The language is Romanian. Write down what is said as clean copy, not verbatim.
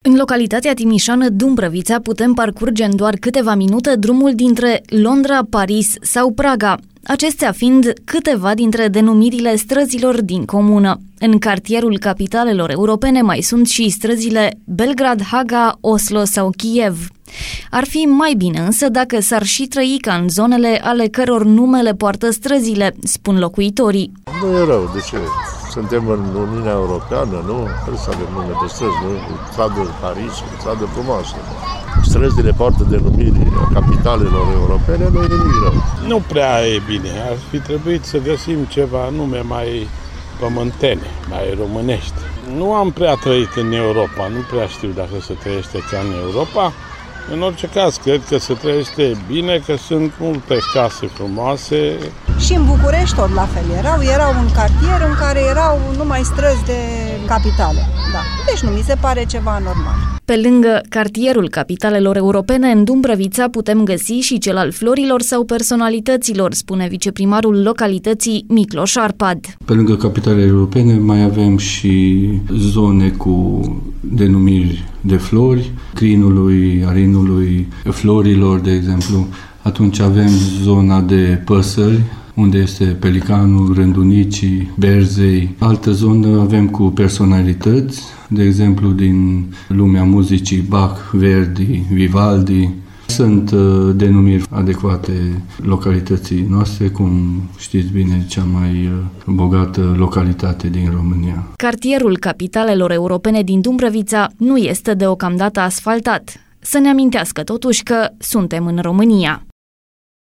În localitatea timișeană Dumbrăvița putem parcurge în doar câteva minute drumul dintre Londra, Paris sau Praga, acestea fiind câteva dintre denumirile străzilor din comună. În cartierul capitalelor europene mai sunt și străzile Belgrad, Haga, Oslo sau Kiev. Ar fi mai bine însă dacă s-ar și trăi ca în zonele ale căror numele poartă străzile, spun locuitorii. Nu e rău, de ce? Suntem în Uniunea Europeană, nu? Trebuie să avem nume de străzi, nu? Stradă Paris, stradă frumoasă. Străzile poartă denumiri capitalelor europene, nu e nimic rău. Nu prea e bine. Ar fi trebuit să găsim ceva nume mai pământene, mai românești. Nu am prea trăit în Europa, nu prea știu dacă se trăiește ca în Europa. În orice caz, cred că se trăiește bine, că sunt multe case frumoase. Și în București tot la fel erau un cartier în care erau numai străzi de capitale. Da. Deci nu mi se pare ceva normal. Pe lângă cartierul capitalelor europene, în Dumbrăvița putem găsi și cel al florilor sau personalităților, spune viceprimarul localității Micloș Arpad. Pe lângă capitalele europene mai avem și zone cu denumiri de flori, crinului, arinului, florilor, de exemplu. Atunci avem zona de păsări, unde este pelicanul, rândunicii, berzei. Altă zonă avem cu personalități, de exemplu din lumea muzicii Bach, Verdi, Vivaldi. Sunt denumiri adecvate localității noastre, cum știți bine, cea mai bogată localitate din România. Cartierul capitalelor europene din Dumbrăvița nu este deocamdată asfaltat. Să ne amintească totuși că suntem în România.